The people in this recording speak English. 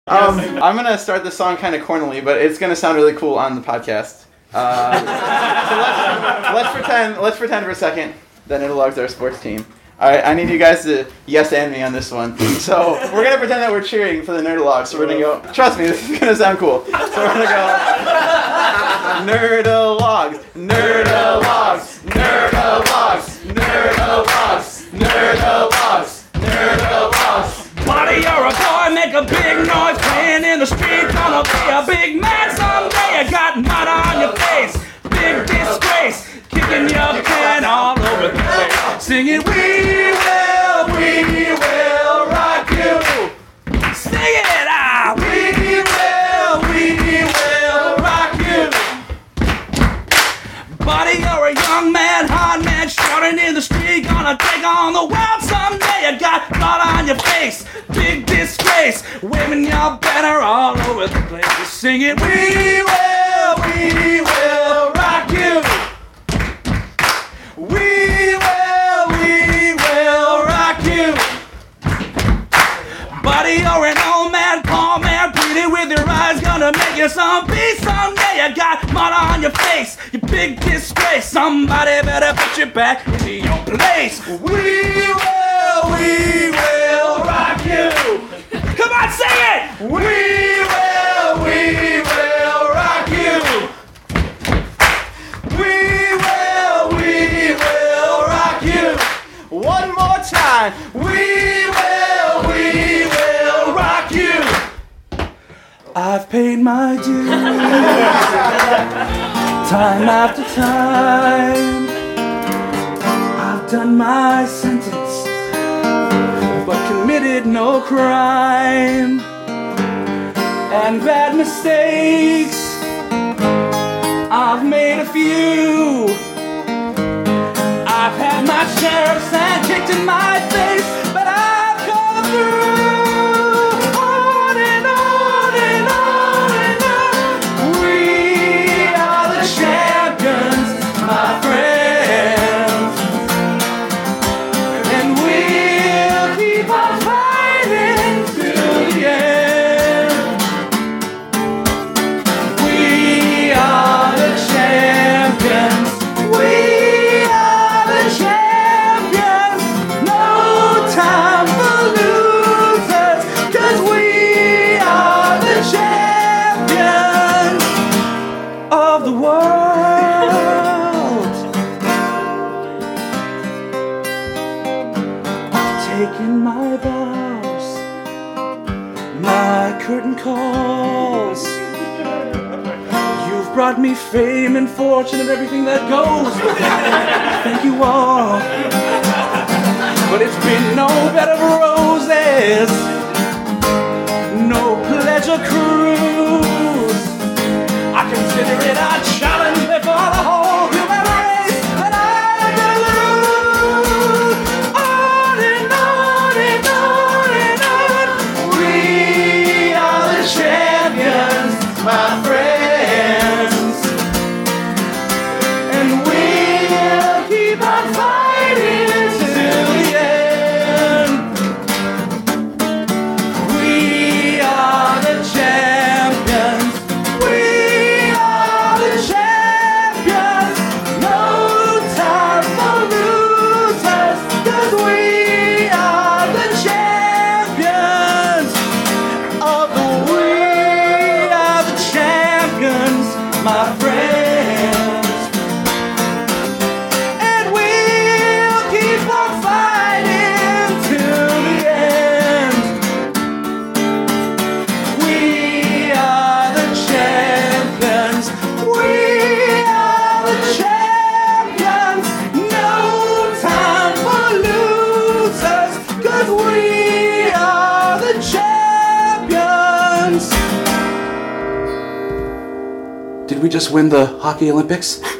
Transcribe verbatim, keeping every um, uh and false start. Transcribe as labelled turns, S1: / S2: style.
S1: Um, I'm going to start this song kind of cornily, but it's going to sound really cool on the podcast. Uh, so let's, let's pretend let's pretend for a second that Nerdogs are a sports team. Alright, I need you guys to yes and me on this one. So we're going to pretend that we're cheering for the Nerdogs. So we're going to go, trust me, this is going to sound cool. So we're going to go, Nerdogs, Nerdogs, Nerdogs, Nerdogs, Nerdogs, Nerdogs.
S2: Buddy, you're a boy, make a big noise, playing in the street, gonna be a big man someday. You got mud on your face, big disgrace, kicking your can all over the place, singing, we will, we will rock you. Sing it out, we will, we will rock you. Buddy, you're a young man, hard man, shouting in the street, gonna take on the world someday. You got blood on your face, big disgrace, waving your banner all over the place, singing, we will, we will rock you. We will, we will rock you. Buddy, you're an old man, poor man, pleading with your eyes, gonna make you some peace someday. You got mud on your face, you big disgrace, somebody better put you back into your place. We will, we will rock you. Come on, sing it! We will, we will rock you. We will, we will rock you.
S1: One more time.
S2: We will, we will rock you. I've paid my dues, time after time. I've done my sentence, but committed no crime. And bad mistakes, I've made a few. I've had my share of sand kicked in my face, but I've come through. On and on and on and on. We are the champions, my friends, and we'll keep on fighting till the end. We are the champions. We are the champions. No time for losers, 'cause we are the champions of the world. I've taken my vows, my curtain calls. You've brought me fame and fortune and everything that goes with it. Thank you all. But it's been no bed of roses, no pleasure cruise. I consider it a challenge before the whole human race that I can lose. On and on and on and on. We are the champions, my friends, and we'll keep on fighting till the end. We are the champions. We are the champions. No time for losers, 'cause we are the champions of the we are the champions, my friends, and we'll keep on fighting till the end. We are the champions. We are the champions. No time for losers, 'cause we are the champions. Did we just win the Hockey Olympics?